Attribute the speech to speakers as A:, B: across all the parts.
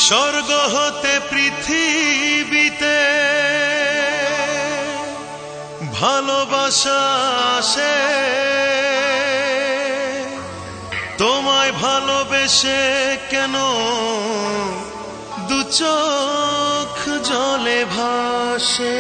A: স্বর্গ হতে পৃথিবীতে ভালোবাসা আসে, তোমায় ভালোবেসে কেন দু চোখ জলে ভাসে।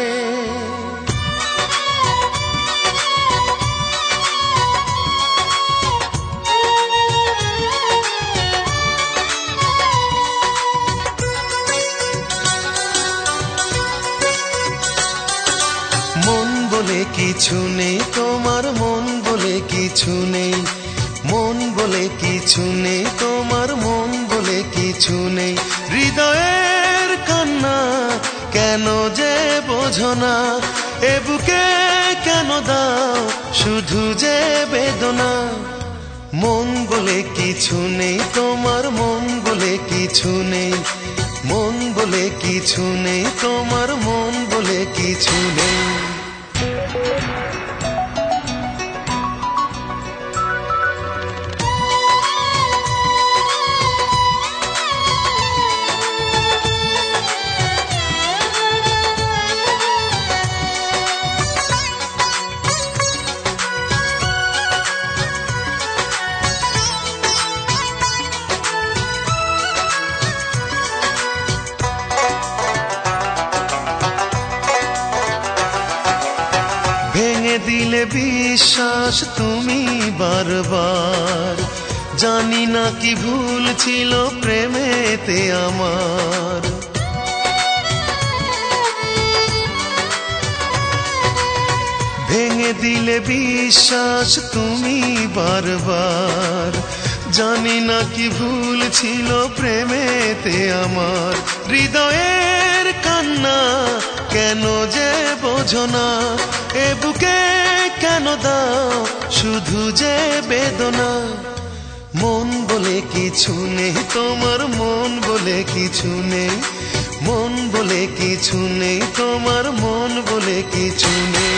A: মন বলে কিছু নেই তোমার, মন বলে কিছু নেই, মন বলে কিছু নেই তোমার, মন বলে কিছু নেই। হৃদয়ের কান্না কেন যে বোঝো না, এ বুকে কেন দাও শুধু যে বেদনা। মন বলে কিছু নেই তোমার, মন বলে কিছু নেই, মন বলে কিছু নেই তোমার, মন বলে কিছু নেই। ভেঙে দিলে বিশ্বাস তুমি বারবার, জানি না কি ভুল ছিল প্রেমেতে আমার। ভেঙে দিলে বিশ্বাস তুমি বারবার, জানি না কি ভুল ছিল প্রেমেতে আমার। হৃদয়ের কান্না কেন যে বোঝো না, এ বুকে কেন দাও শুধু যে বেদনা। মন বলে কিছু নেই তোমার, মন বলে কিছু নেই, মন বলে কিছু নেই তোমার, মন বলে কিছু নেই।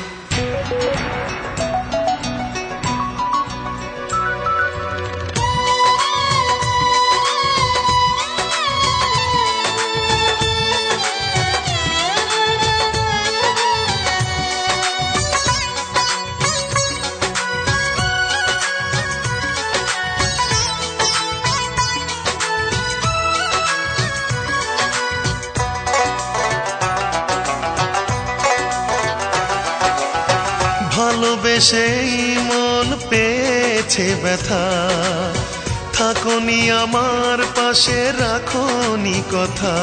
A: ভালোবেসেই মন পেয়েছে ব্যথা, থাকোনি আমার পাশে রাখোনি কথা।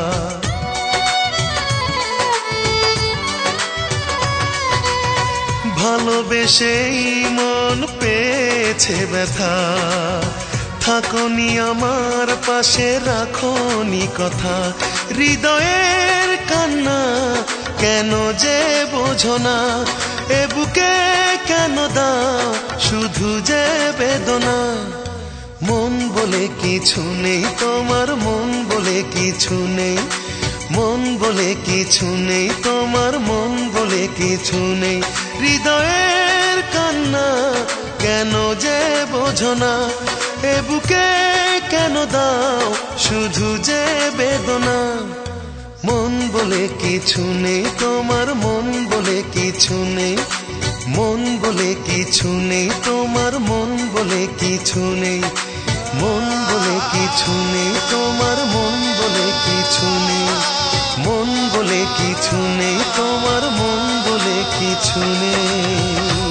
A: ভালোবেসেই মন পেয়েছে ব্যথা, থাকোনি আমার পাশে রাখোনি কথা। হৃদয়ের কান্না কেন যে বোঝো না, এ বুকে কেন দাও শুধু যে বেদনা। মন বলে কিছু নেই তোমার, মন বলে কিছু নেই, মন বলে কিছু নেই তোমার, মন বলে কিছু নেই। হৃদয়ের কান্না কেন যে বোঝো না, এ বুকে কেন দাও শুধু যে বেদনা। মন বলে কিছু নেই তোমার, মন বলে কিছু নেই, মন বলে কিছু নেই তোমার, মন বলে কিছু নেই, মন বলে কিছু নেই তোমার, মন বলে কিছু নেই, মন বলে কিছু নেই তোমার, মন বলে কিছু নেই।